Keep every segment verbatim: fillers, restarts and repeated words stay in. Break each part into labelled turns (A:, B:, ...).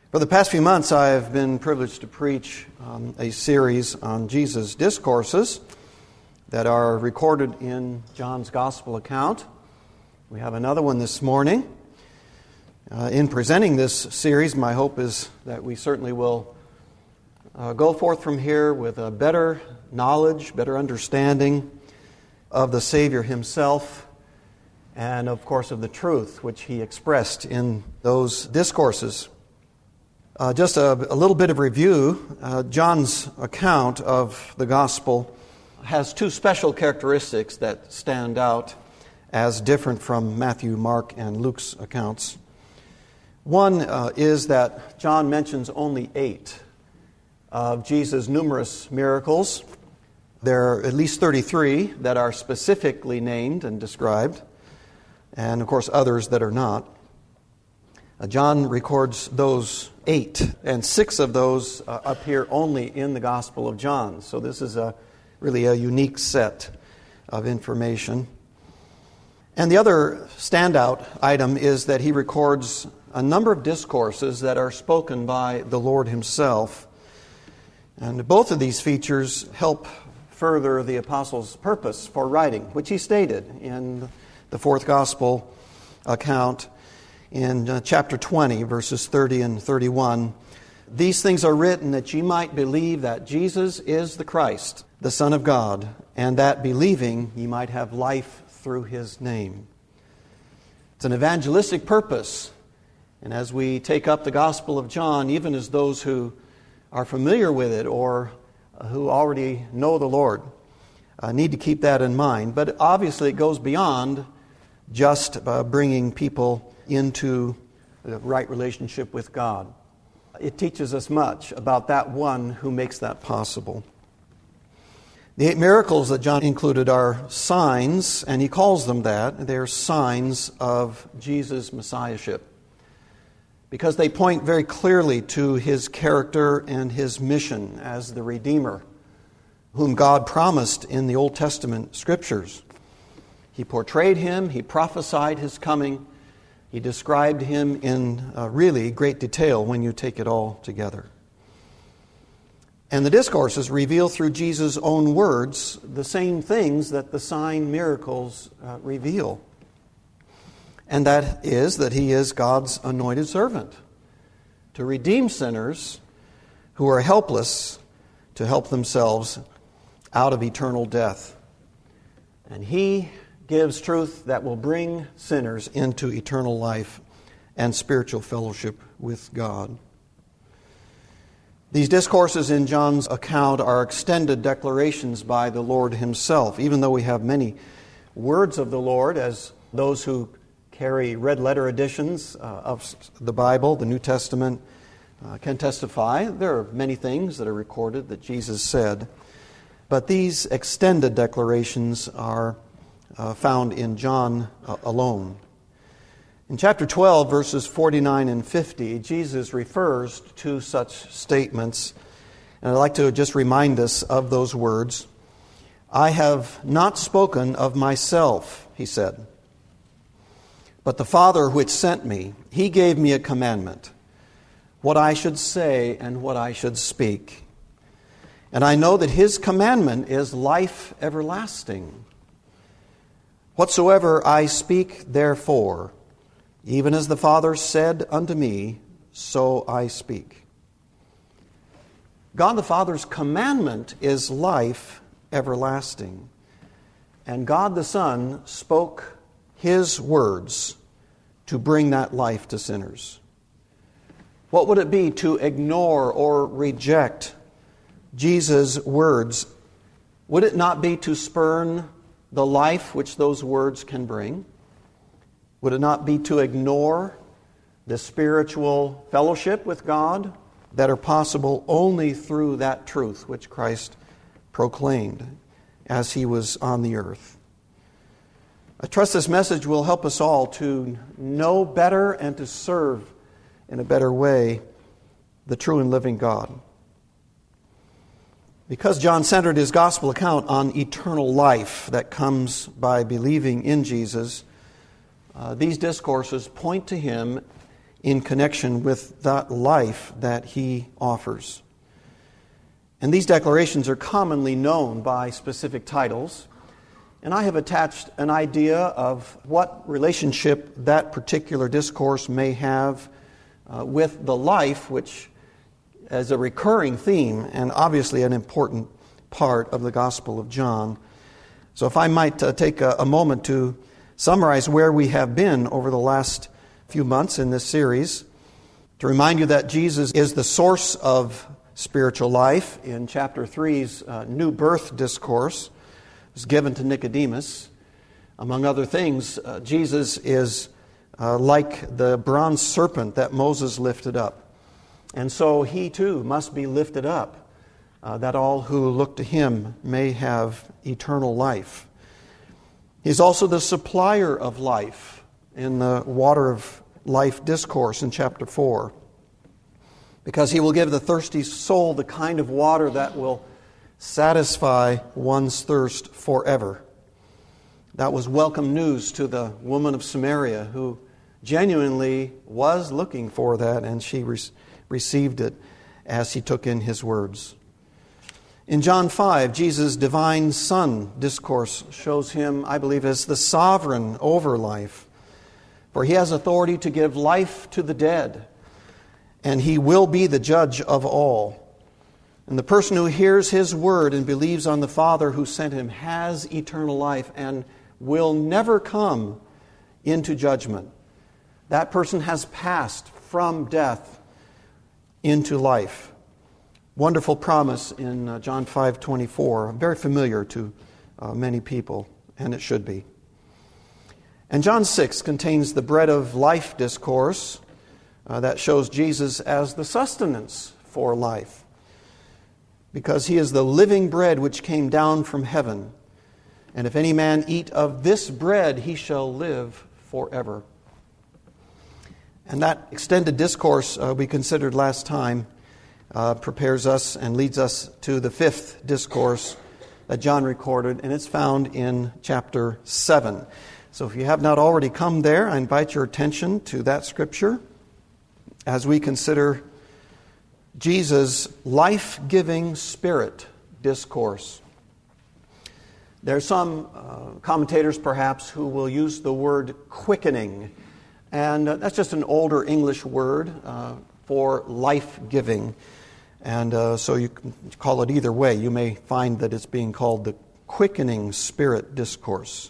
A: For the past few months, I have been privileged to preach um, a series on Jesus' discourses that are recorded in John's Gospel account. We have another one this morning. Uh, in presenting this series, my hope is that we certainly will uh, go forth from here with a better knowledge, better understanding of the Savior himself, and of course of the truth which he expressed in those discourses. Uh, just a, a little bit of review. Uh, John's account of the gospel has two special characteristics that stand out as different from Matthew, Mark, and Luke's accounts. One uh, is that John mentions only eight of Jesus' numerous miracles. There are at least thirty-three that are specifically named and described, and of course others that are not. Uh, John records those eight, and six of those uh, appear only in the Gospel of John. So this is a really a unique set of information. And the other standout item is that he records a number of discourses that are spoken by the Lord himself. And both of these features help further the apostle's purpose for writing, which he stated in the fourth Gospel account. In uh, chapter twenty, verses thirty and thirty-one, these things are written that ye might believe that Jesus is the Christ, the Son of God, and that believing ye might have life through his name. It's an evangelistic purpose. And as we take up the Gospel of John, even as those who are familiar with it or who already know the Lord, uh, need to keep that in mind. But obviously it goes beyond just uh, bringing people into the right relationship with God. It teaches us much about that one who makes that possible. The eight miracles that John included are signs, and he calls them that. They're signs of Jesus' messiahship, because they point very clearly to his character and his mission as the Redeemer, whom God promised in the Old Testament Scriptures. He portrayed him, he prophesied his coming. He described him in uh, really great detail when you take it all together. And the discourses reveal through Jesus' own words the same things that the sign miracles uh, reveal. And that is that he is God's anointed servant to redeem sinners who are helpless to help themselves out of eternal death. And he gives truth that will bring sinners into eternal life and spiritual fellowship with God. These discourses in John's account are extended declarations by the Lord himself, even though we have many words of the Lord, as those who carry red letter editions uh, of the Bible, the New Testament, uh, can testify. There are many things that are recorded that Jesus said, but these extended declarations are Uh, found in John uh, alone. In chapter twelve, verses forty-nine and fifty, Jesus refers to such statements, and I'd like to just remind us of those words. I have not spoken of myself, he said, but the Father which sent me, he gave me a commandment, what I should say and what I should speak. And I know that his commandment is life everlasting. Whatsoever I speak, therefore, even as the Father said unto me, so I speak. God the Father's commandment is life everlasting. And God the Son spoke his words to bring that life to sinners. What would it be to ignore or reject Jesus' words? Would it not be to spurn the life which those words can bring? Would it not be to ignore the spiritual fellowship with God that are possible only through that truth which Christ proclaimed as he was on the earth? I trust this message will help us all to know better and to serve in a better way the true and living God. Because John centered his gospel account on eternal life that comes by believing in Jesus, uh, these discourses point to him in connection with that life that he offers. And these declarations are commonly known by specific titles, and I have attached an idea of what relationship that particular discourse may have uh, with the life, which is a recurring theme and obviously an important part of the Gospel of John. So if I might uh, take a, a moment to summarize where we have been over the last few months in this series, to remind you that Jesus is the source of spiritual life. In chapter three's uh, new birth discourse was given to Nicodemus. Among other things, uh, Jesus is uh, like the bronze serpent that Moses lifted up. And so he too must be lifted up, uh, that all who look to him may have eternal life. He's also the supplier of life in the water of life discourse in chapter four. Because he will give the thirsty soul the kind of water that will satisfy one's thirst forever. That was welcome news to the woman of Samaria, who genuinely was looking for that, and she re- received it as he took in his words. In John five, Jesus' divine Son discourse shows him, I believe, as the sovereign over life. For he has authority to give life to the dead, and he will be the judge of all. And the person who hears his word and believes on the Father who sent him has eternal life and will never come into judgment. That person has passed from death into life. Wonderful promise in uh, John five twenty-four, very familiar to uh, many people, and it should be. And John six contains the bread of life discourse uh, that shows Jesus as the sustenance for life, because he is the living bread which came down from heaven. And if any man eat of this bread, he shall live forever. And that extended discourse uh, we considered last time Uh, prepares us and leads us to the fifth discourse that John recorded, and it's found in chapter seven. So if you have not already come there, I invite your attention to that scripture as we consider Jesus' life-giving Spirit discourse. There are some uh, commentators, perhaps, who will use the word quickening, and uh, that's just an older English word uh, for life-giving. And uh, so you can call it either way. You may find that it's being called the quickening Spirit discourse.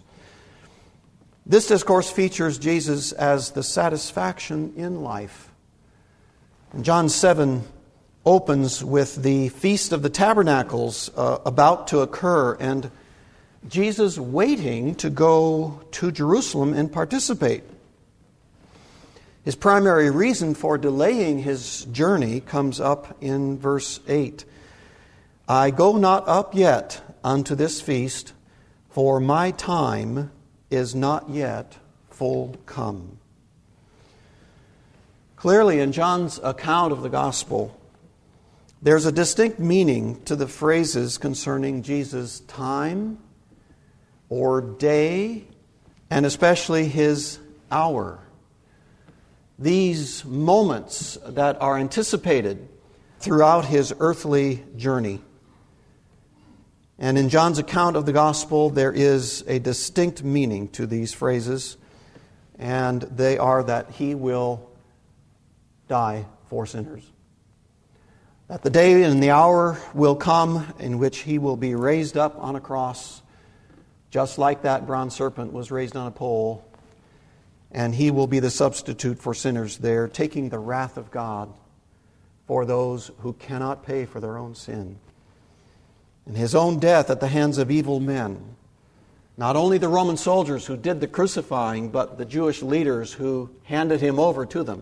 A: This discourse features Jesus as the satisfaction in life. And John seven opens with the Feast of the Tabernacles uh, about to occur, and Jesus waiting to go to Jerusalem and participate. His primary reason for delaying his journey comes up in verse eight. I go not up yet unto this feast, for my time is not yet full come. Clearly, in John's account of the gospel, there's a distinct meaning to the phrases concerning Jesus' time or day, and especially his hour. These moments that are anticipated throughout his earthly journey. And in John's account of the gospel, there is a distinct meaning to these phrases, and they are that he will die for sinners. That the day and the hour will come in which he will be raised up on a cross, just like that bronze serpent was raised on a pole. And he will be the substitute for sinners there, taking the wrath of God for those who cannot pay for their own sin. And his own death at the hands of evil men. Not only the Roman soldiers who did the crucifying, but the Jewish leaders who handed him over to them.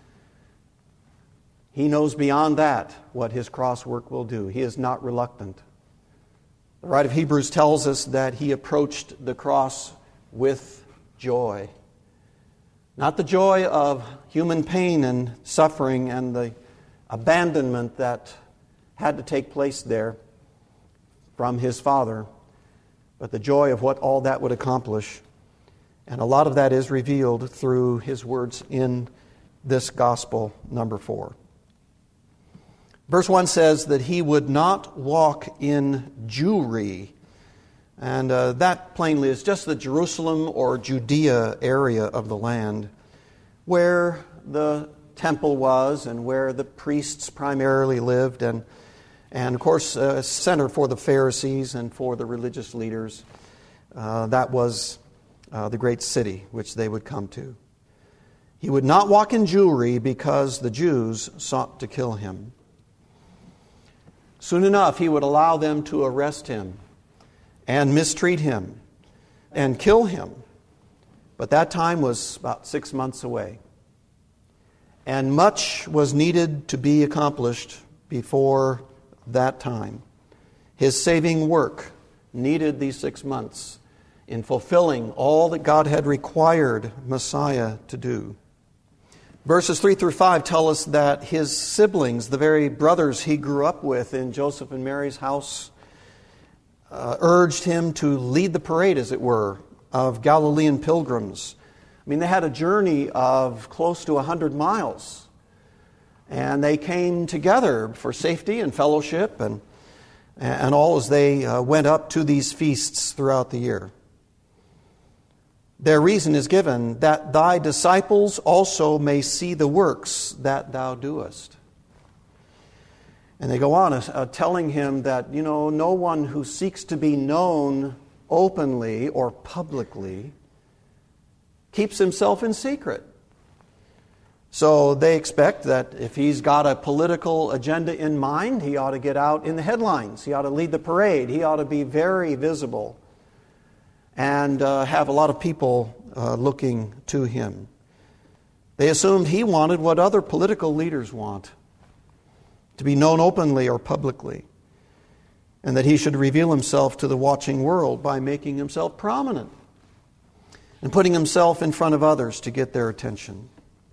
A: He knows beyond that what his cross work will do. He is not reluctant. The writer of Hebrews tells us that he approached the cross with joy. Not the joy of human pain and suffering and the abandonment that had to take place there from his Father, but the joy of what all that would accomplish. And a lot of that is revealed through his words in this gospel number four. Verse one says that he would not walk in Jewry. And uh, that plainly is just the Jerusalem or Judea area of the land where the temple was and where the priests primarily lived, and, and of course, a center for the Pharisees and for the religious leaders. Uh, that was uh, the great city which they would come to. He would not walk in Jewry because the Jews sought to kill him. Soon enough, he would allow them to arrest him and mistreat him and kill him. But that time was about six months away. And much was needed to be accomplished before that time. His saving work needed these six months in fulfilling all that God had required Messiah to do. Verses three through five tell us that his siblings, the very brothers he grew up with in Joseph and Mary's house, uh, urged him to lead the parade, as it were, of Galilean pilgrims. I mean, they had a journey of close to one hundred miles. And they came together for safety and fellowship and, and all as they uh, went up to these feasts throughout the year. Their reason is given, that thy disciples also may see the works that thou doest. And they go on uh, telling him that, you know, no one who seeks to be known openly or publicly keeps himself in secret. So they expect that if he's got a political agenda in mind, he ought to get out in the headlines. He ought to lead the parade. He ought to be very visible and uh, have a lot of people uh, looking to him. They assumed he wanted what other political leaders want, to be known openly or publicly, and that he should reveal himself to the watching world by making himself prominent and putting himself in front of others to get their attention.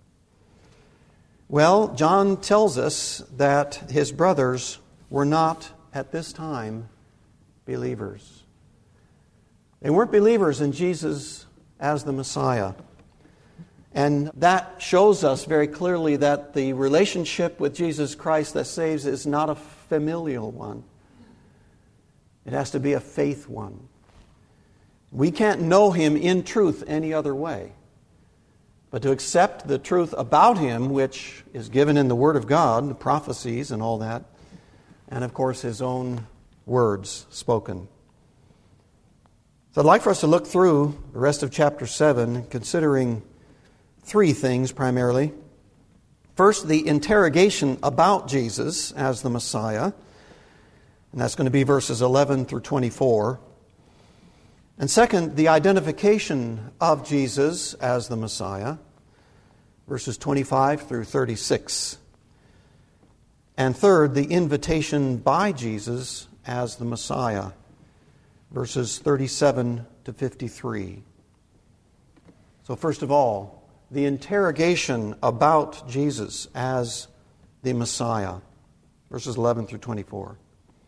A: Well, John tells us that his brothers were not, at this time, believers. They weren't believers in Jesus as the Messiah. And that shows us very clearly that the relationship with Jesus Christ that saves is not a familial one. It has to be a faith one. We can't know Him in truth any other way. But to accept the truth about Him, which is given in the Word of God, the prophecies and all that, and of course His own words spoken. So I'd like for us to look through the rest of chapter seven, considering three things primarily. First, the interrogation about Jesus as the Messiah, and that's going to be verses eleven through twenty-four. And second, the identification of Jesus as the Messiah, verses twenty-five through thirty-six. And third, the invitation by Jesus as the Messiah, verses thirty-seven to fifty-three. So first of all, the interrogation about Jesus as the Messiah, verses eleven through twenty-four.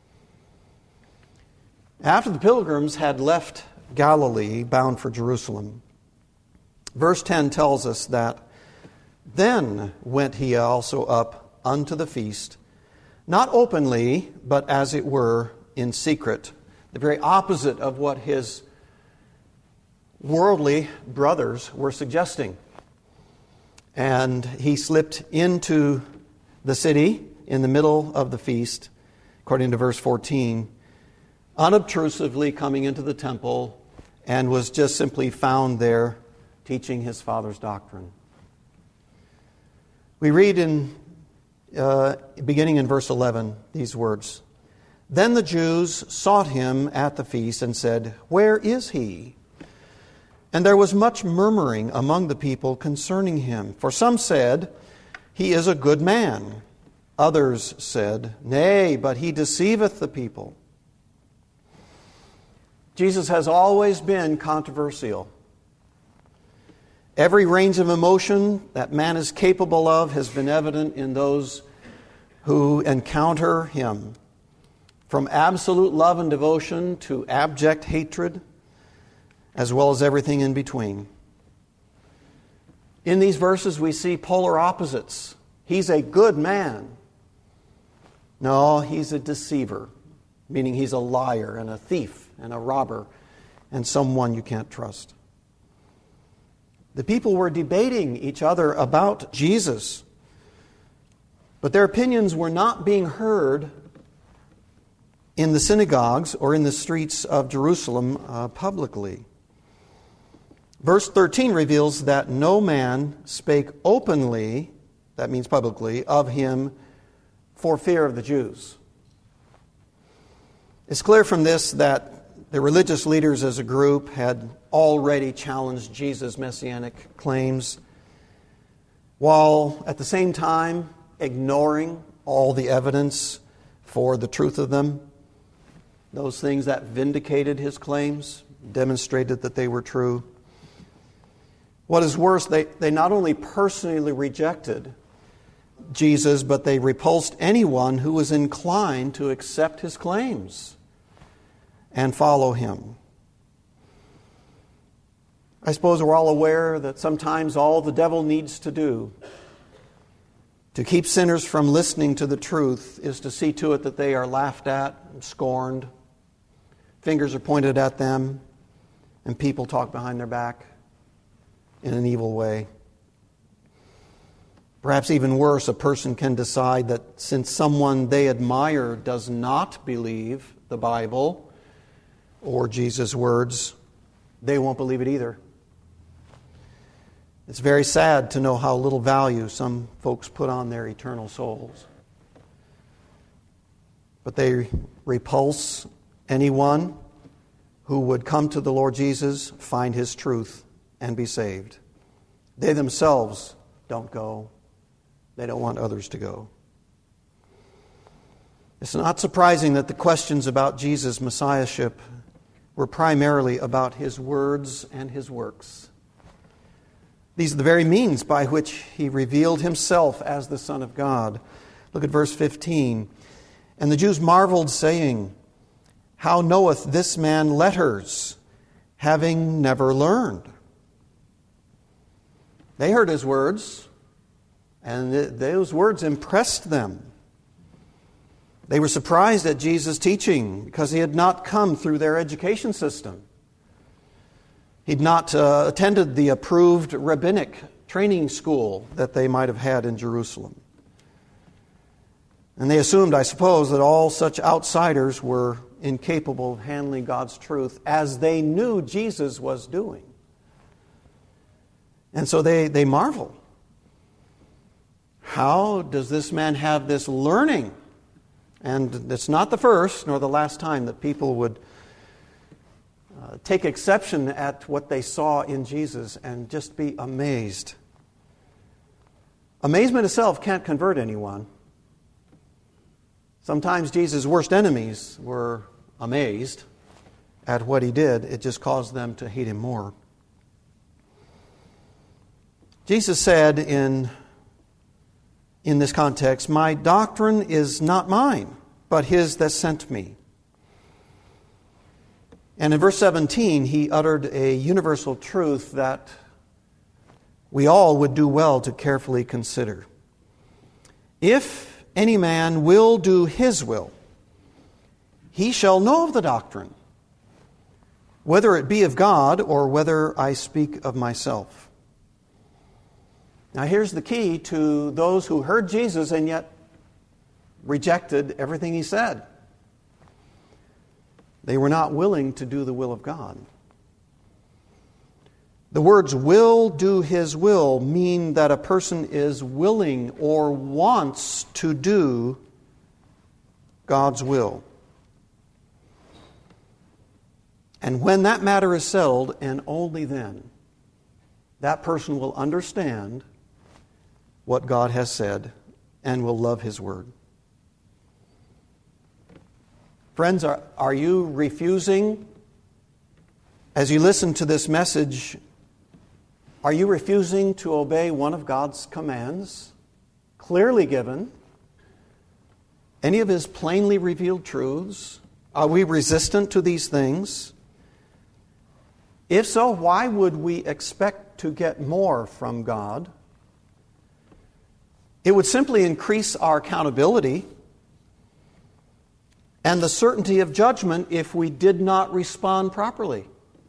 A: After the pilgrims had left Galilee, bound for Jerusalem, verse ten tells us that, then went he also up unto the feast, not openly, but as it were in secret. The very opposite of what his worldly brothers were suggesting. And he slipped into the city in the middle of the feast, according to verse fourteen, unobtrusively coming into the temple, and was just simply found there teaching his father's doctrine. We read in uh, beginning in verse eleven these words, then the Jews sought him at the feast and said, where is he? And there was much murmuring among the people concerning him. For some said, he is a good man. Others said, nay, but he deceiveth the people. Jesus has always been controversial. Every range of emotion that man is capable of has been evident in those who encounter him. From absolute love and devotion to abject hatred, as well as everything in between. In these verses we see polar opposites. He's a good man. No, he's a deceiver, meaning he's a liar and a thief and a robber and someone you can't trust. The people were debating each other about Jesus, but their opinions were not being heard in the synagogues or in the streets of Jerusalem uh, publicly. Verse thirteen reveals that no man spake openly, that means publicly, of him for fear of the Jews. It's clear from this that the religious leaders as a group had already challenged Jesus' messianic claims, while at the same time ignoring all the evidence for the truth of them. Those things that vindicated his claims, demonstrated that they were true. What is worse, they, they not only personally rejected Jesus, but they repulsed anyone who was inclined to accept his claims and follow him. I suppose we're all aware that sometimes all the devil needs to do to keep sinners from listening to the truth is to see to it that they are laughed at and scorned. Fingers are pointed at them, and people talk behind their back in an evil way. Perhaps even worse, a person can decide that since someone they admire does not believe the Bible or Jesus' words, they won't believe it either. It's very sad to know how little value some folks put on their eternal souls. But they repulse anyone who would come to the Lord Jesus, find His truth, and be saved. They themselves don't go. They don't want others to go. It's not surprising that the questions about Jesus' messiahship were primarily about His words and His works. These are the very means by which He revealed Himself as the Son of God. Look at verse fifteen. And the Jews marveled, saying, How knoweth this man letters, having never learned? They heard His words, and th- those words impressed them. They were surprised at Jesus' teaching because He had not come through their education system. He'd not uh, attended the approved rabbinic training school that they might have had in Jerusalem. And they assumed, I suppose, that all such outsiders were incapable of handling God's truth as they knew Jesus was doing. And so they, they marvel. How does this man have this learning? And it's not the first nor the last time that people would uh, take exception at what they saw in Jesus and just be amazed. Amazement itself can't convert anyone. Sometimes Jesus' worst enemies were amazed at what He did. It just caused them to hate Him more. Jesus said in, in this context, My doctrine is not mine, but His that sent me. And in verse seventeen, He uttered a universal truth that we all would do well to carefully consider. If any man will do His will, he shall know of the doctrine, whether it be of God or whether I speak of myself. Now here's the key to those who heard Jesus and yet rejected everything He said. They were not willing to do the will of God. The words will do His will mean that a person is willing or wants to do God's will. And when that matter is settled, and only then, that person will understand what God has said and will love His word. Friends, are, are you refusing, as you listen to this message, are you refusing to obey one of God's commands, clearly given, any of His plainly revealed truths? Are we resistant to these things? If so, why would we expect to get more from God? It would simply increase our accountability and the certainty of judgment if we did not respond properly.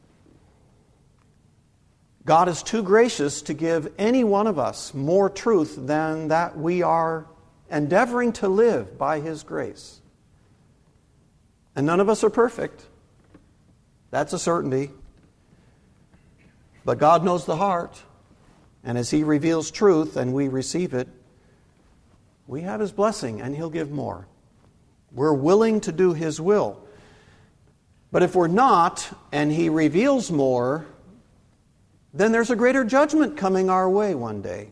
A: God is too gracious to give any one of us more truth than that we are endeavoring to live by His grace. And none of us are perfect. That's a certainty. But God knows the heart, and as He reveals truth and we receive it, we have His blessing and He'll give more. We're willing to do His will. But if we're not, and He reveals more, then there's a greater judgment coming our way one day,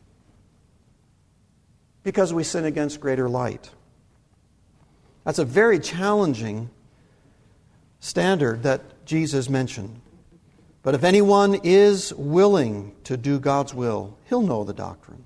A: because we sin against greater light. That's a very challenging standard that Jesus mentioned. But if anyone is willing to do God's will, he'll know the doctrine.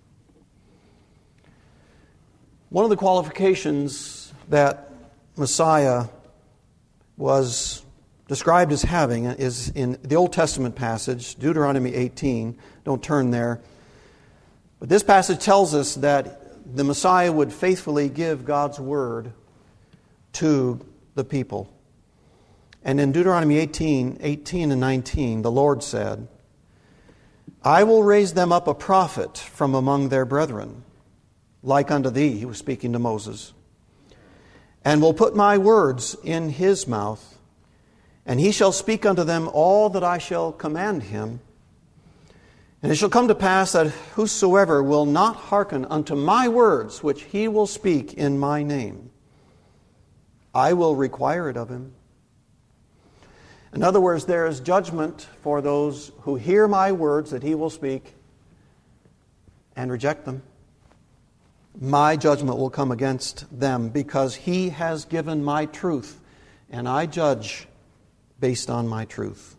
A: One of the qualifications that Messiah was described as having is in the Old Testament passage, Deuteronomy eighteen. Don't turn there. But this passage tells us that the Messiah would faithfully give God's word to the people. And in Deuteronomy eighteen, eighteen and nineteen, the Lord said, I will raise them up a prophet from among their brethren, like unto thee, he was speaking to Moses, and will put my words in his mouth, and he shall speak unto them all that I shall command him. And it shall come to pass that whosoever will not hearken unto my words, which he will speak in my name, I will require it of him. In other words, there is judgment for those who hear my words that he will speak and reject them. My judgment will come against them because he has given my truth, and I judge based on my truth.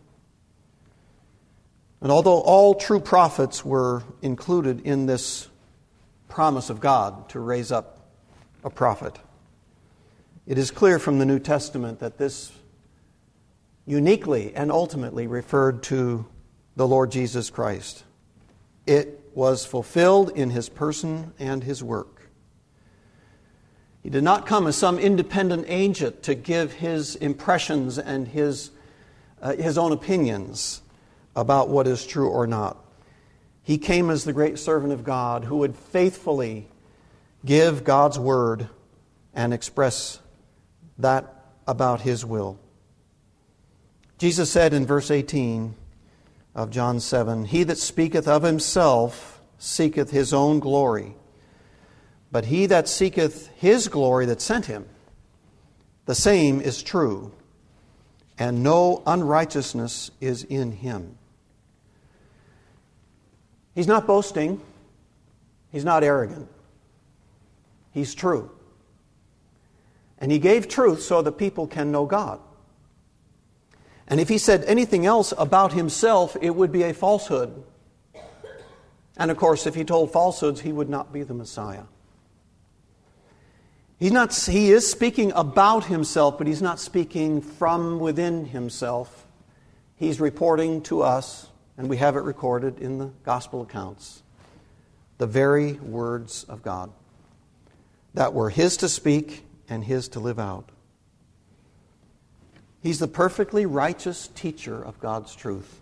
A: And although all true prophets were included in this promise of God to raise up a prophet, it is clear from the New Testament that this uniquely and ultimately referred to the Lord Jesus Christ. It was fulfilled in His person and His work. He did not come as some independent agent to give His impressions and His, uh, His own opinions about what is true or not. He came as the great servant of God who would faithfully give God's word and express that about His will. Jesus said in verse eighteen of John seven, He that speaketh of himself seeketh his own glory, but he that seeketh his glory that sent him, the same is true, and no unrighteousness is in him. He's not boasting. He's not arrogant. He's true. And He gave truth so that people can know God. And if He said anything else about Himself, it would be a falsehood. And of course, if He told falsehoods, He would not be the Messiah. He's not, he is speaking about Himself, but He's not speaking from within Himself. He's reporting to us, and we have it recorded in the gospel accounts, the very words of God that were His to speak and His to live out. He's the perfectly righteous teacher of God's truth.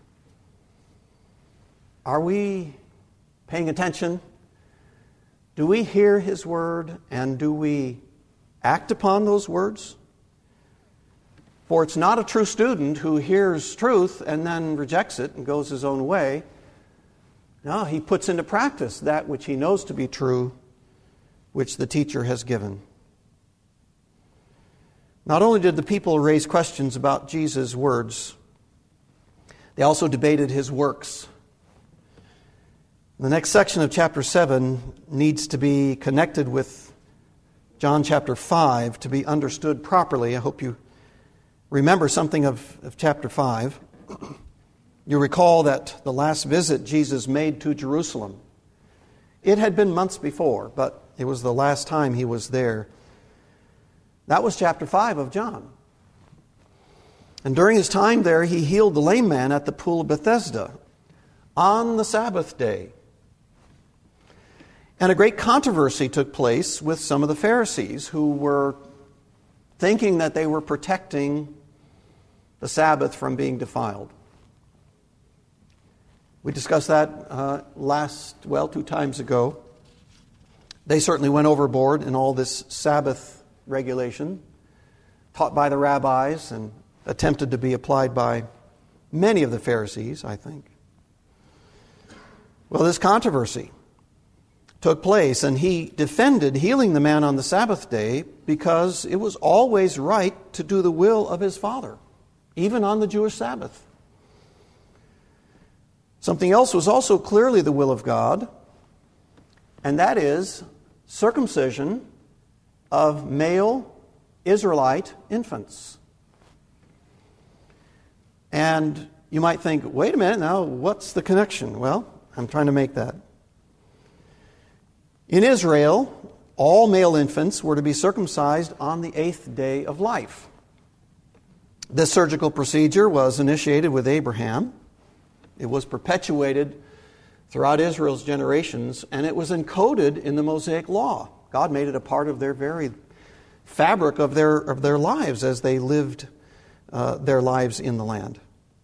A: Are we paying attention? Do we hear His word, and do we act upon those words? For it's not a true student who hears truth and then rejects it and goes his own way. No, he puts into practice that which he knows to be true, which the teacher has given. Not only did the people raise questions about Jesus' words, they also debated His works. The next section of chapter seven needs to be connected with John chapter five to be understood properly. I hope you remember something of, of chapter five. You recall that the last visit Jesus made to Jerusalem, it had been months before, but it was the last time He was there. That was chapter five of John. And during his time there, he healed the lame man at the pool of Bethesda on the Sabbath day. And a great controversy took place with some of the Pharisees who were thinking that they were protecting the Sabbath from being defiled. We discussed that uh, last, well, two times ago. They certainly went overboard in all this Sabbath regulation taught by the rabbis and attempted to be applied by many of the Pharisees, I think. Well, this controversy took place, and he defended healing the man on the Sabbath day because it was always right to do the will of his Father, even on the Jewish Sabbath. Something else was also clearly the will of God, and that is circumcision of male Israelite infants. And you might think, wait a minute, now what's the connection? Well, I'm trying to make that. In Israel, all male infants were to be circumcised on the eighth day of life. This surgical procedure was initiated with Abraham. It was perpetuated throughout Israel's generations, and it was encoded in the Mosaic Law. God made it a part of their very fabric of their of their lives as they lived uh, their lives in the land.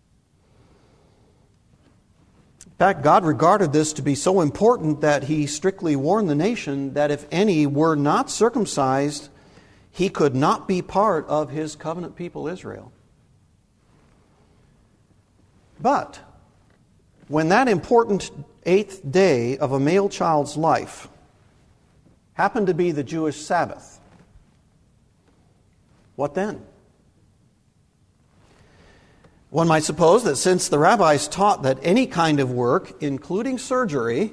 A: In fact, God regarded this to be so important that He strictly warned the nation that if any were not circumcised, he could not be part of His covenant people Israel. But when that important eighth day of a male child's life happened to be the Jewish Sabbath, what then? One might suppose that since the rabbis taught that any kind of work, including surgery,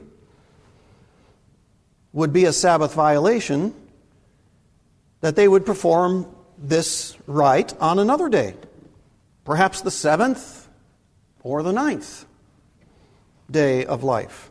A: would be a Sabbath violation, that they would perform this rite on another day, perhaps the seventh or the ninth day of life.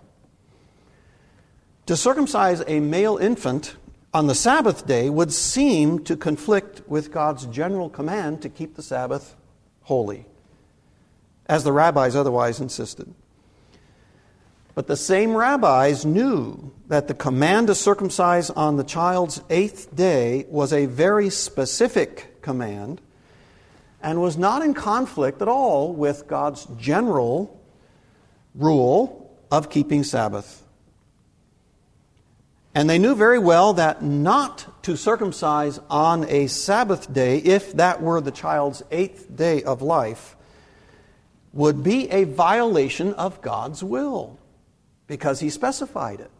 A: To circumcise a male infant on the Sabbath day would seem to conflict with God's general command to keep the Sabbath holy, as the rabbis otherwise insisted. But the same rabbis knew that the command to circumcise on the child's eighth day was a very specific command and was not in conflict at all with God's general rule of keeping Sabbath. And they knew very well that not to circumcise on a Sabbath day, if that were the child's eighth day of life, would be a violation of God's will, because He specified it.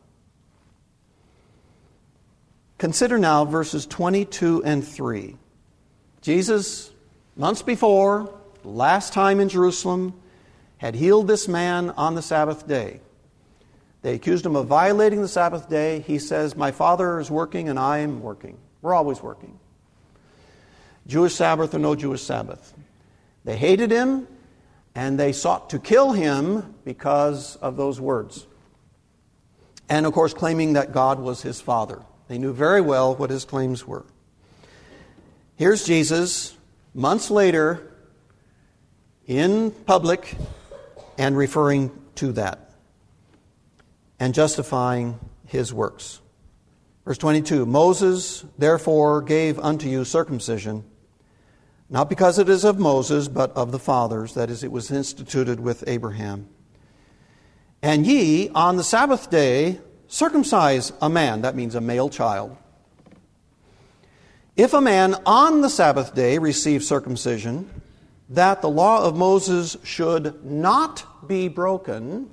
A: Consider now verses twenty-two and three. Jesus, months before, last time in Jerusalem, had healed this man on the Sabbath day. They accused him of violating the Sabbath day. He says, my Father is working and I am working. We're always working. Jewish Sabbath or no Jewish Sabbath. They hated him and they sought to kill him because of those words. And of course, claiming that God was his Father. They knew very well what his claims were. Here's Jesus, months later, in public, and referring to that and justifying his works. Verse twenty-two, Moses therefore gave unto you circumcision, not because it is of Moses, but of the fathers, that is, it was instituted with Abraham. And ye on the Sabbath day circumcise a man, that means a male child. If a man on the Sabbath day receives circumcision, that the law of Moses should not be broken,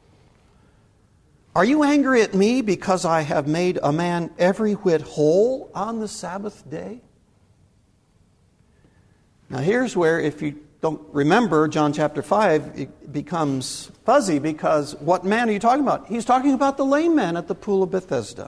A: are you angry at me because I have made a man every whit whole on the Sabbath day? Now here's where, if you don't remember John chapter five, it becomes fuzzy, because what man are you talking about? He's talking about the lame man at the pool of Bethesda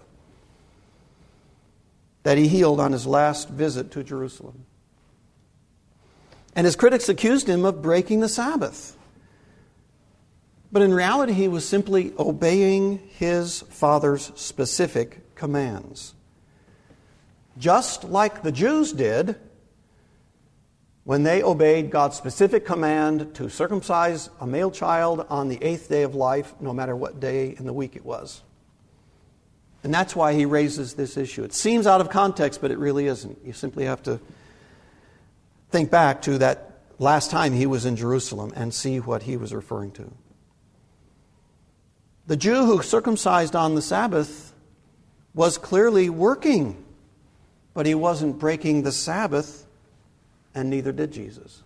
A: that he healed on his last visit to Jerusalem. And his critics accused him of breaking the Sabbath. But in reality, he was simply obeying his Father's specific commands. Just like the Jews did when they obeyed God's specific command to circumcise a male child on the eighth day of life, no matter what day in the week it was. And that's why he raises this issue. It seems out of context, but it really isn't. You simply have to think back to that last time he was in Jerusalem and see what he was referring to. The Jew who circumcised on the Sabbath was clearly working, but he wasn't breaking the Sabbath, and neither did Jesus.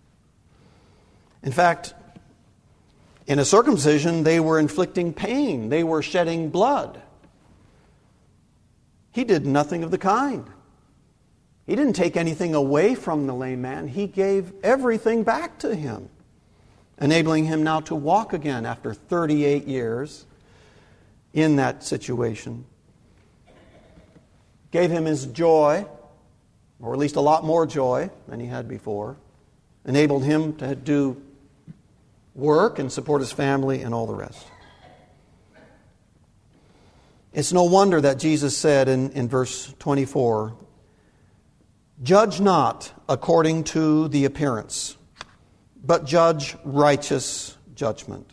A: In fact, in a circumcision, they were inflicting pain. They were shedding blood. He did nothing of the kind. He didn't take anything away from the lame man. He gave everything back to him, enabling him now to walk again after thirty-eight years in that situation. Gave him his joy, or at least a lot more joy than he had before. Enabled him to do work and support his family and all the rest. It's no wonder that Jesus said in, in verse twenty-four, "Judge not according to the appearance, but judge righteous judgment."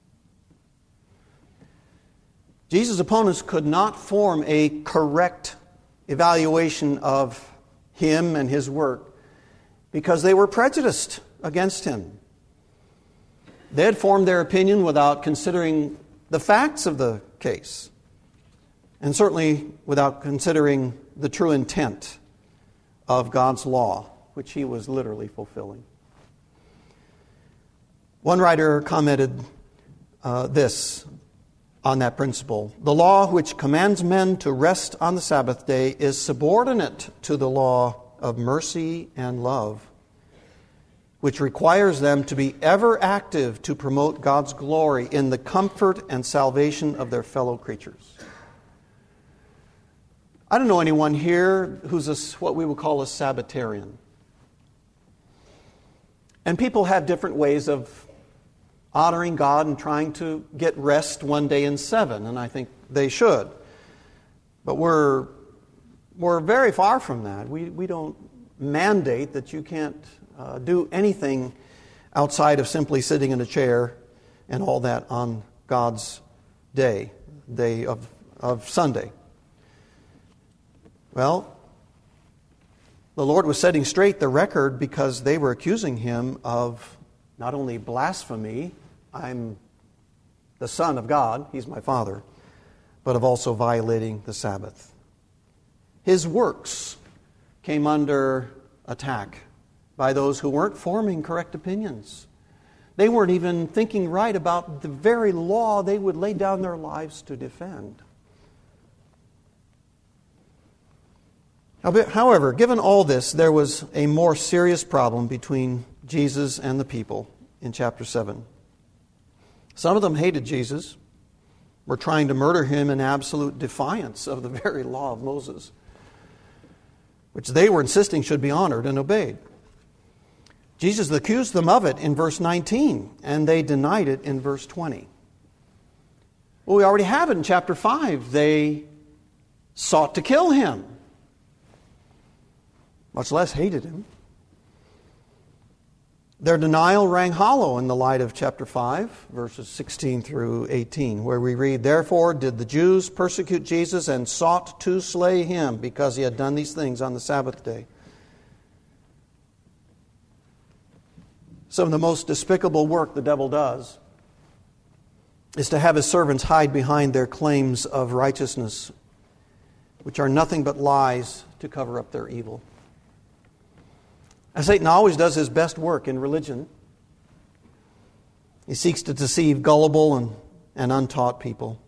A: Jesus' opponents could not form a correct evaluation of him and his work because they were prejudiced against him. They had formed their opinion without considering the facts of the case, and certainly without considering the true intent of God's law, which he was literally fulfilling. One writer commented uh, this on that principle: "The law which commands men to rest on the Sabbath day is subordinate to the law of mercy and love, which requires them to be ever active to promote God's glory in the comfort and salvation of their fellow creatures." I don't know anyone here who's a, what we would call a Sabbatarian. And people have different ways of honoring God and trying to get rest one day in seven, and I think they should. But we're we're very far from that. We we don't mandate that you can't uh, do anything outside of simply sitting in a chair and all that on God's day, day of, of Sunday. Well, the Lord was setting straight the record because they were accusing him of not only blasphemy, I'm the Son of God, he's my Father, but of also violating the Sabbath. His works came under attack by those who weren't forming correct opinions. They weren't even thinking right about the very law they would lay down their lives to defend. However, given all this, there was a more serious problem between Jesus and the people in chapter seven. Some of them hated Jesus, were trying to murder him in absolute defiance of the very law of Moses, which they were insisting should be honored and obeyed. Jesus accused them of it in verse nineteen, and they denied it in verse twenty. Well, we already have it in chapter five. They sought to kill him, much less hated him. Their denial rang hollow in the light of chapter five, verses sixteen through eighteen, where we read, "Therefore did the Jews persecute Jesus and sought to slay him because he had done these things on the Sabbath day." Some of the most despicable work the devil does is to have his servants hide behind their claims of righteousness, which are nothing but lies to cover up their evil. And Satan always does his best work in religion. He seeks to deceive gullible and, and untaught people.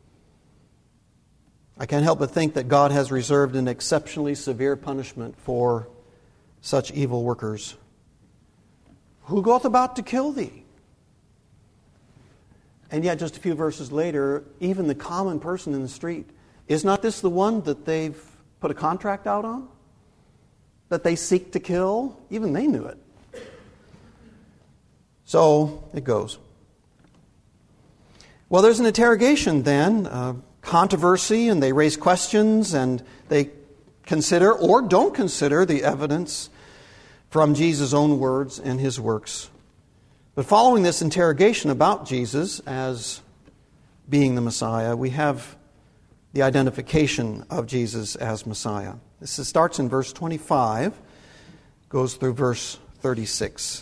A: I can't help but think that God has reserved an exceptionally severe punishment for such evil workers. "Who goeth about to kill thee?" And yet just a few verses later, even the common person in the street, is not this the one that they've put a contract out on? That they seek to kill? Even they knew it. So it goes. Well, there's an interrogation then, uh, controversy, and they raise questions, and they consider or don't consider the evidence from Jesus' own words and his works. But following this interrogation about Jesus as being the Messiah, we have the identification of Jesus as Messiah. This starts in verse twenty-five, goes through verse thirty-six.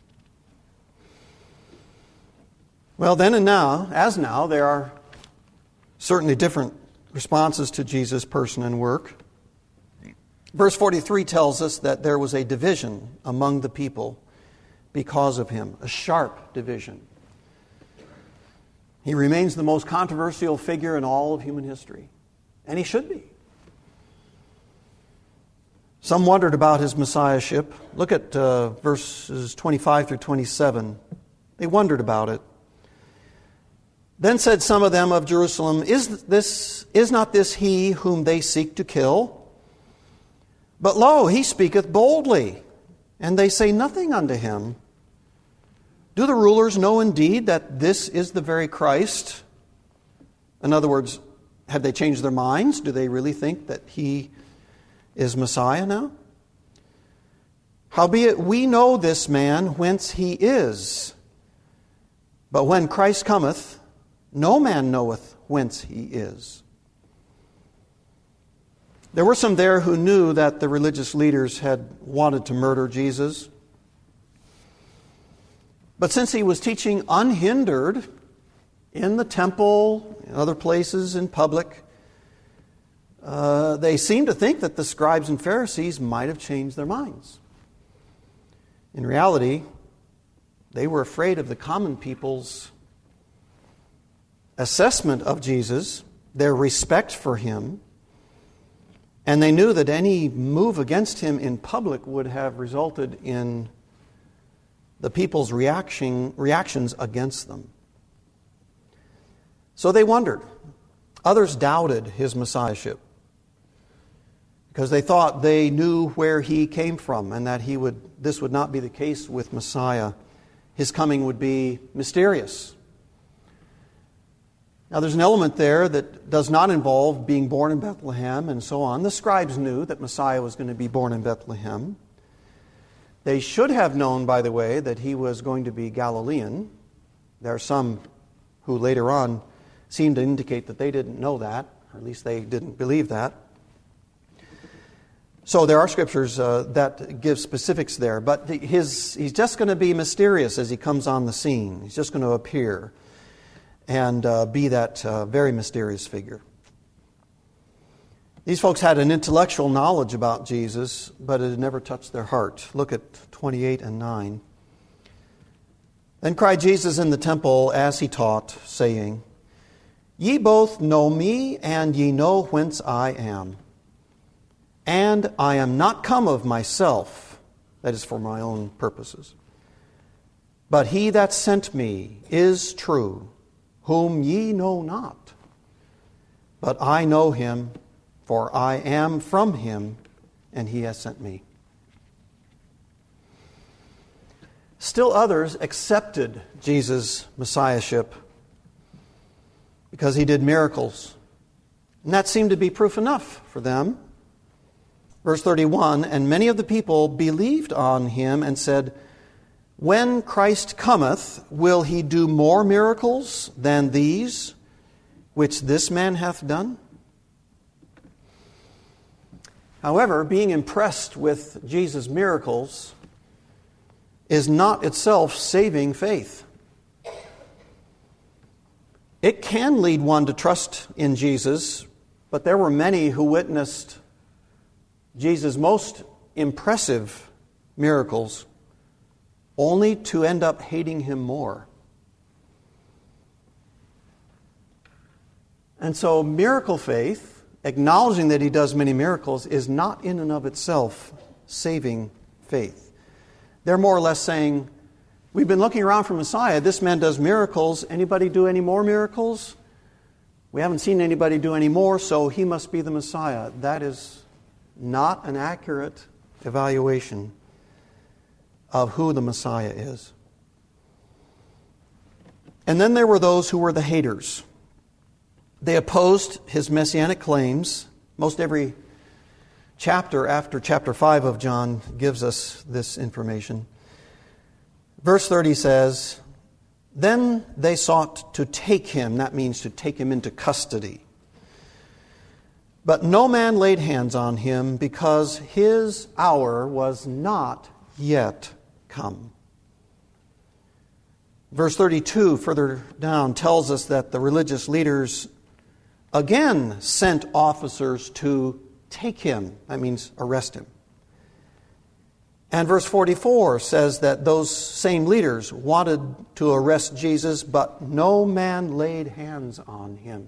A: Well, then and now, as now, there are certainly different responses to Jesus' person and work. Verse forty-three tells us that there was a division among the people because of him, a sharp division. He remains the most controversial figure in all of human history, and he should be. Some wondered about his messiahship. Look at uh, verses twenty-five through twenty-seven. They wondered about it. Then said some of them of Jerusalem, Is this is not this he whom they seek to kill? But lo, he speaketh boldly, and they say nothing unto him. Do the rulers know indeed that this is the very Christ? In other words, have they changed their minds? Do they really think that he is Messiah now? Howbeit we know this man whence he is. But when Christ cometh, no man knoweth whence he is. There were some there who knew that the religious leaders had wanted to murder Jesus. But since he was teaching unhindered in the temple, in other places, in public, uh, they seemed to think that the scribes and Pharisees might have changed their minds. In reality, they were afraid of the common people's assessment of Jesus, their respect for him, and they knew that any move against him in public would have resulted in the people's reaction, reactions against them. So they wondered. Others doubted his messiahship because they thought they knew where he came from and that he would. This would not be the case with Messiah. His coming would be mysterious. Now there's an element there that does not involve being born in Bethlehem and so on. The scribes knew that Messiah was going to be born in Bethlehem. They should have known, by the way, that he was going to be Galilean. There are some who later on seem to indicate that they didn't know that, or at least they didn't believe that. So there are scriptures uh, that give specifics there, but his, he's just going to be mysterious as he comes on the scene. He's just going to appear and uh, be that uh, very mysterious figure. These folks had an intellectual knowledge about Jesus, but it had never touched their heart. Look at twenty-eight and nine. Then cried Jesus in the temple as he taught, saying, Ye both know me, and ye know whence I am. And I am not come of myself, that is for my own purposes. But he that sent me is true, whom ye know not. But I know him, for I am from him, and he has sent me. Still others accepted Jesus' messiahship because he did miracles. And that seemed to be proof enough for them. Verse thirty-one, And many of the people believed on him and said, When Christ cometh, will he do more miracles than these, which this man hath done? However, being impressed with Jesus' miracles is not itself saving faith. It can lead one to trust in Jesus, but there were many who witnessed Jesus' most impressive miracles only to end up hating him more. And so miracle faith, acknowledging that he does many miracles, is not in and of itself saving faith. They're more or less saying, we've been looking around for Messiah. This man does miracles. Anybody do any more miracles? We haven't seen anybody do any more, so he must be the Messiah. That is not an accurate evaluation of who the Messiah is. And then there were those who were the haters. They opposed his messianic claims. Most every chapter after chapter five of John gives us this information. Verse thirty says, "Then they sought to take him," that means to take him into custody. "But no man laid hands on him, because his hour was not yet come." Verse thirty-two, further down, tells us that the religious leaders again sent officers to take him. That means arrest him. And verse forty-four says that those same leaders wanted to arrest Jesus, but no man laid hands on him.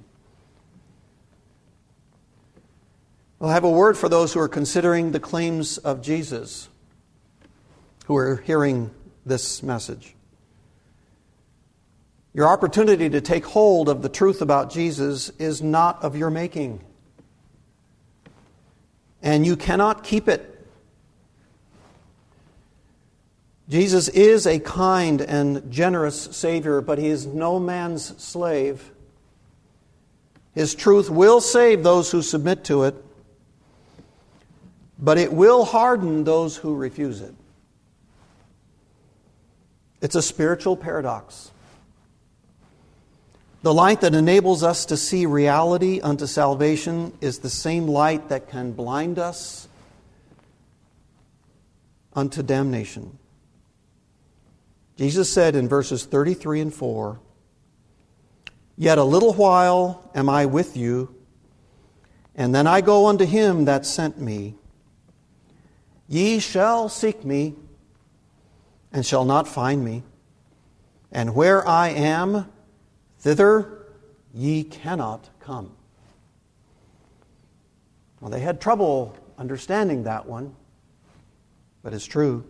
A: I'll have a word for those who are considering the claims of Jesus, who are hearing this message. Your opportunity to take hold of the truth about Jesus is not of your making. And you cannot keep it. Jesus is a kind and generous Savior, but He is no man's slave. His truth will save those who submit to it, but it will harden those who refuse it. It's a spiritual paradox. The light that enables us to see reality unto salvation is the same light that can blind us unto damnation. Jesus said in verses thirty-three and four, "Yet a little while am I with you, and then I go unto him that sent me. Ye shall seek me, and shall not find me. And where I am, thither ye cannot come." Well, they had trouble understanding that one, but it's true.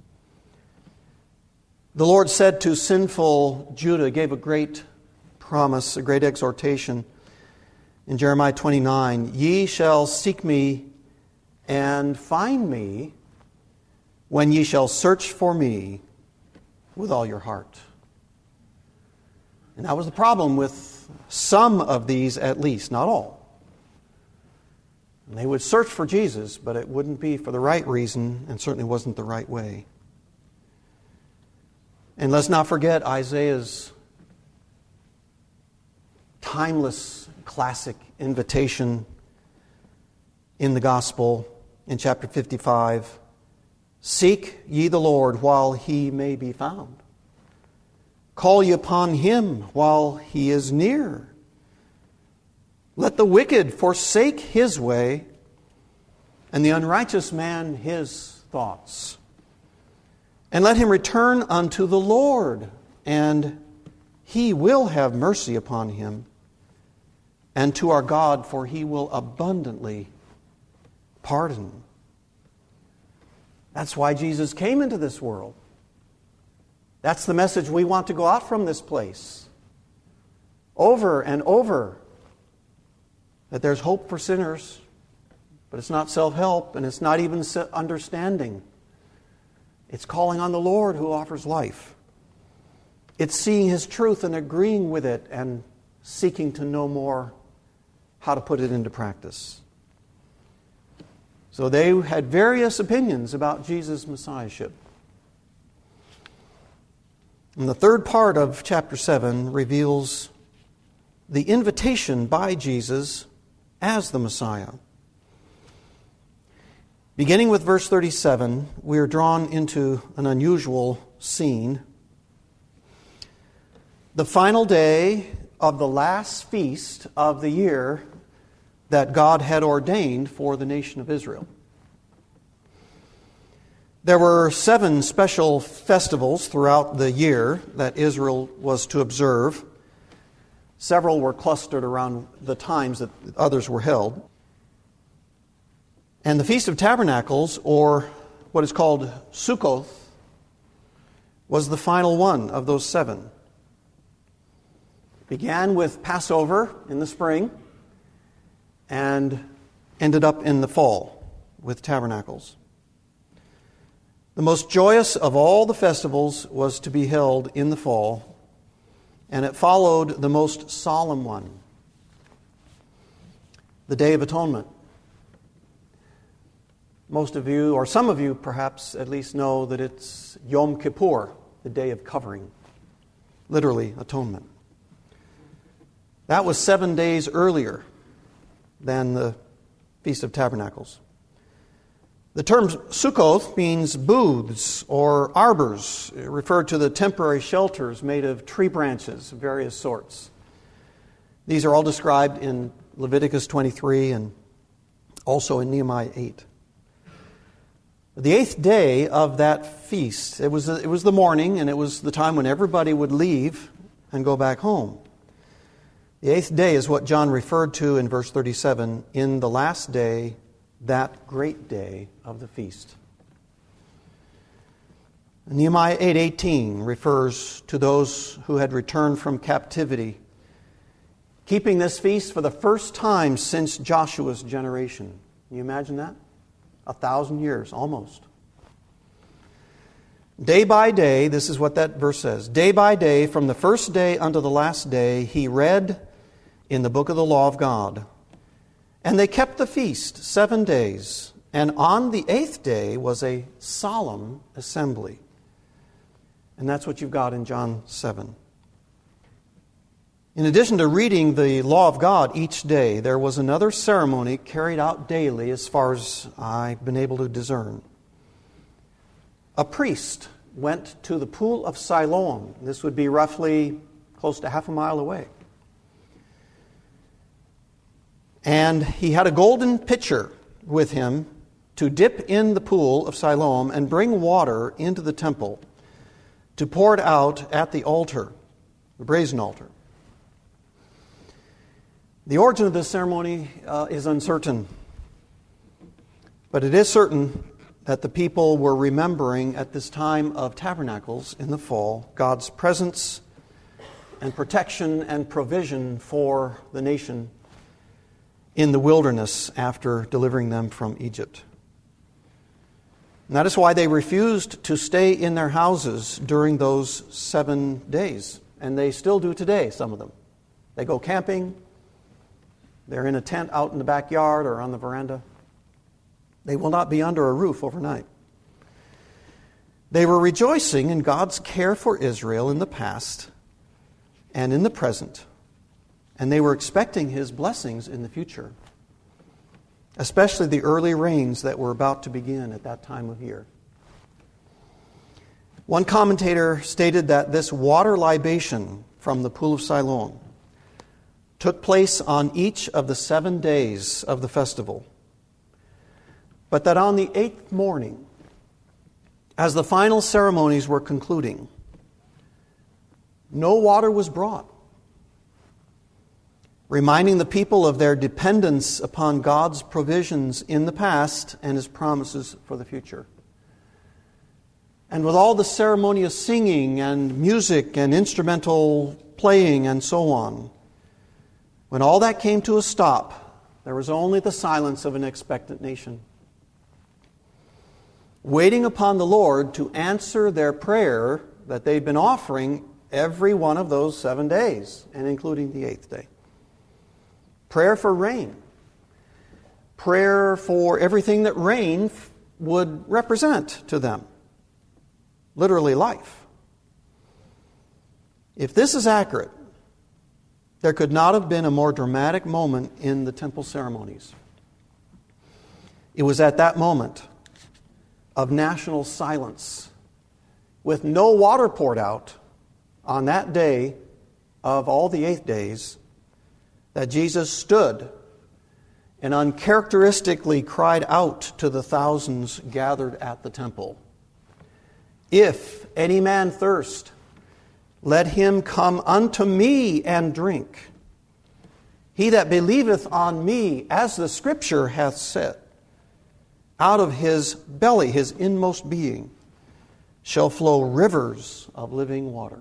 A: The Lord said to sinful Judah, gave a great promise, a great exhortation in Jeremiah twenty-nine, "Ye shall seek me and find me when ye shall search for me with all your heart." And that was the problem with some of these, at least, not all. And they would search for Jesus, but it wouldn't be for the right reason, and certainly wasn't the right way. And let's not forget Isaiah's timeless, classic invitation in the gospel in chapter fifty-five. "Seek ye the Lord while he may be found. Call ye upon him while he is near. Let the wicked forsake his way, and the unrighteous man his thoughts. And let him return unto the Lord, and he will have mercy upon him, and to our God, for he will abundantly pardon." That's why Jesus came into this world. That's the message we want to go out from this place. Over and over. That there's hope for sinners, but it's not self-help, and it's not even understanding. It's calling on the Lord who offers life. It's seeing His truth and agreeing with it and seeking to know more how to put it into practice. So they had various opinions about Jesus' messiahship. And the third part of chapter seven reveals the invitation by Jesus as the Messiah. Beginning with verse thirty-seven, we are drawn into an unusual scene. The final day of the last feast of the year that God had ordained for the nation of Israel. There were seven special festivals throughout the year that Israel was to observe. Several were clustered around the times that others were held. And the Feast of Tabernacles, or what is called Sukkoth, was the final one of those seven. It began with Passover in the spring and ended up in the fall with Tabernacles. The most joyous of all the festivals was to be held in the fall, and it followed the most solemn one, the Day of Atonement. Most of you, or some of you perhaps at least, know that it's Yom Kippur, the Day of Covering, literally atonement. That was seven days earlier than the Feast of Tabernacles. The term Sukkoth means booths or arbors. It referred to the temporary shelters made of tree branches of various sorts. These are all described in Leviticus twenty-three and also in Nehemiah eight. The eighth day of that feast, it was, it was the morning, and it was the time when everybody would leave and go back home. The eighth day is what John referred to in verse thirty-seven, in the last day, that great day of the feast. Nehemiah eight eighteen refers to those who had returned from captivity, keeping this feast for the first time since Joshua's generation. Can you imagine that? A thousand years, almost. Day by day, this is what that verse says, day by day, from the first day unto the last day, he read in the book of the law of God. And they kept the feast seven days, and on the eighth day was a solemn assembly. And that's what you've got in John seven. In addition to reading the law of God each day, there was another ceremony carried out daily as far as I've been able to discern. A priest went to the pool of Siloam. This would be roughly close to half a mile away. And he had a golden pitcher with him to dip in the pool of Siloam and bring water into the temple to pour it out at the altar, the brazen altar. The origin of this ceremony uh, is uncertain, but it is certain that the people were remembering at this time of tabernacles in the fall God's presence and protection and provision for the nation in the wilderness after delivering them from Egypt. And that is why they refused to stay in their houses during those seven days. And they still do today, some of them. They go camping. They're in a tent out in the backyard or on the veranda. They will not be under a roof overnight. They were rejoicing in God's care for Israel in the past and in the present. And they were expecting His blessings in the future, especially the early rains that were about to begin at that time of year. One commentator stated that this water libation from the pool of Siloam took place on each of the seven days of the festival, but that on the eighth morning, as the final ceremonies were concluding, no water was brought, reminding the people of their dependence upon God's provisions in the past and His promises for the future. And with all the ceremonious singing and music and instrumental playing and so on, when all that came to a stop, there was only the silence of an expectant nation, waiting upon the Lord to answer their prayer that they'd been offering every one of those seven days, and including the eighth day. Prayer for rain. Prayer for everything that rain would represent to them. Literally life. If this is accurate, there could not have been a more dramatic moment in the temple ceremonies. It was at that moment of national silence, with no water poured out on that day of all the eight days, that Jesus stood and uncharacteristically cried out to the thousands gathered at the temple, "If any man thirst, let him come unto me and drink. He that believeth on me, as the Scripture hath said, out of his belly, his inmost being, shall flow rivers of living water."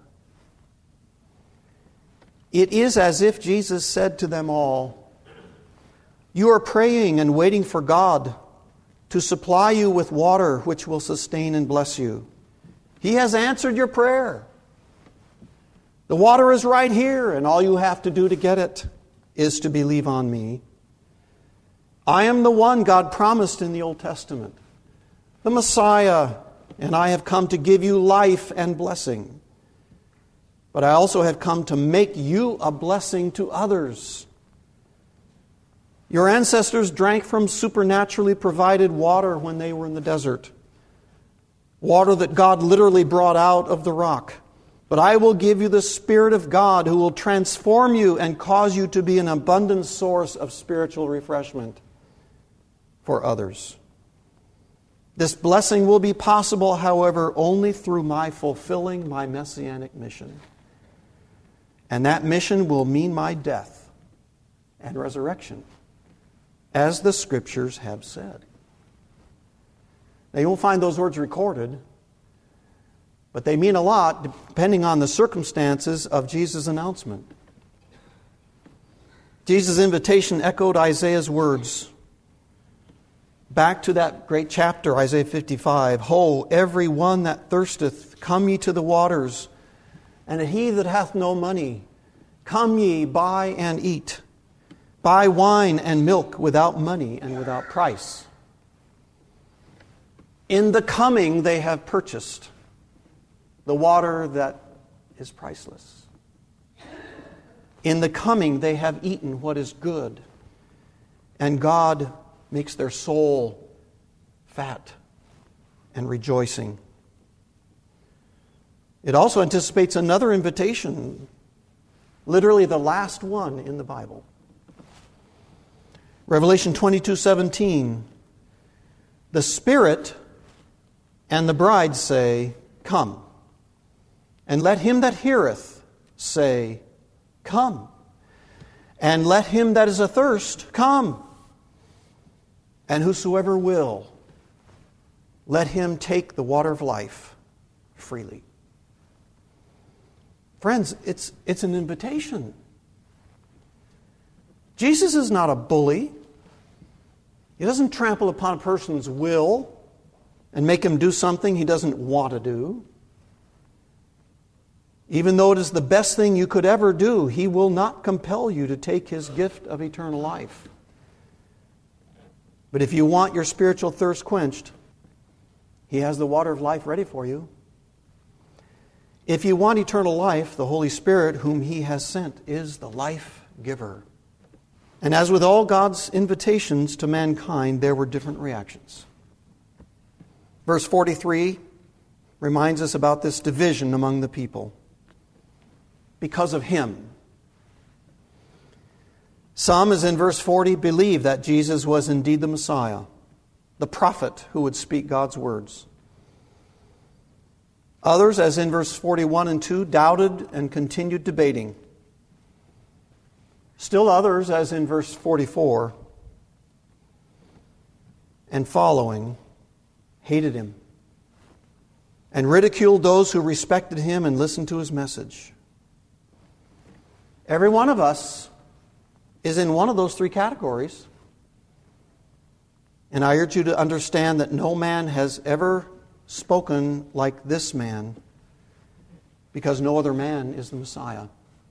A: It is as if Jesus said to them all, "You are praying and waiting for God to supply you with water which will sustain and bless you. He has answered your prayer. The water is right here, and all you have to do to get it is to believe on me. I am the one God promised in the Old Testament, the Messiah, and I have come to give you life and blessing. But I also have come to make you a blessing to others. Your ancestors drank from supernaturally provided water when they were in the desert. Water that God literally brought out of the rock. But I will give you the Spirit of God who will transform you and cause you to be an abundant source of spiritual refreshment for others. This blessing will be possible, however, only through my fulfilling my messianic mission. And that mission will mean my death and resurrection, as the Scriptures have said. Now, you won't find those words recorded, but they mean a lot depending on the circumstances of Jesus' announcement. Jesus' invitation echoed Isaiah's words. Back to that great chapter, Isaiah fifty-five. Ho, every one that thirsteth, come ye to the waters, and he that hath no money, come ye, buy and eat. Buy wine and milk without money and without price. In the coming they have purchased the water that is priceless. In the coming they have eaten what is good, and God makes their soul fat and rejoicing. It also anticipates another invitation, literally the last one in the Bible. Revelation twenty-two seventeen. The Spirit and the bride say, Come. And let him that heareth say, Come. And let him that is athirst come. And whosoever will, let him take the water of life freely. Friends, it's, it's an invitation. Jesus is not a bully. He doesn't trample upon a person's will and make him do something he doesn't want to do. Even though it is the best thing you could ever do, He will not compel you to take His gift of eternal life. But if you want your spiritual thirst quenched, He has the water of life ready for you. If you want eternal life, the Holy Spirit, whom He has sent, is the life giver. And as with all God's invitations to mankind, there were different reactions. Verse forty-three reminds us about this division among the people. Because of Him. Some, as in verse forty, believed that Jesus was indeed the Messiah, the prophet who would speak God's words. Others, as in verse forty-one and two, doubted and continued debating. Still others, as in verse forty-four and following, hated Him and ridiculed those who respected Him and listened to His message. Every one of us is in one of those three categories. And I urge you to understand that no man has ever spoken like this man, because no other man is the Messiah.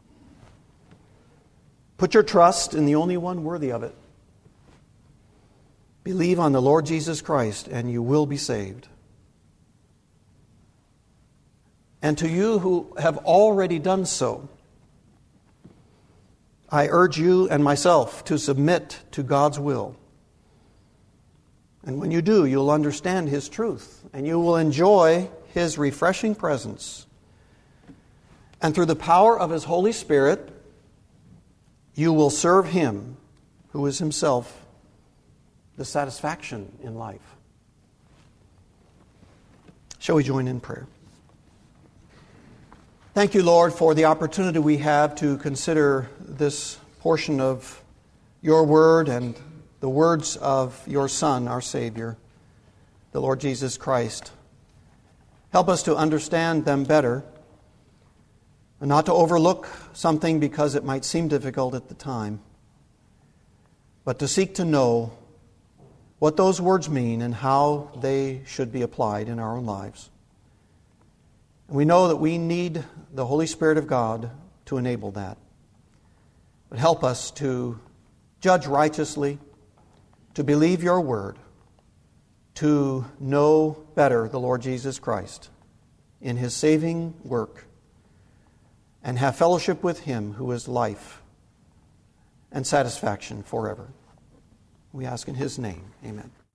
A: Put your trust in the only one worthy of it. Believe on the Lord Jesus Christ, and you will be saved. And to you who have already done so, I urge you and myself to submit to God's will. And when you do, you'll understand His truth, and you will enjoy His refreshing presence. And through the power of His Holy Spirit, you will serve Him, who is Himself the satisfaction in life. Shall we join in prayer? Thank you, Lord, for the opportunity we have to consider this portion of your word and the words of your Son, our Savior, the Lord Jesus Christ. Help us to understand them better and not to overlook something because it might seem difficult at the time, but to seek to know what those words mean and how they should be applied in our own lives. And we know that we need the Holy Spirit of God to enable that. But help us to judge righteously, to believe your word, to know better the Lord Jesus Christ in his saving work, and have fellowship with him who is life and satisfaction forever. We ask in his name. Amen.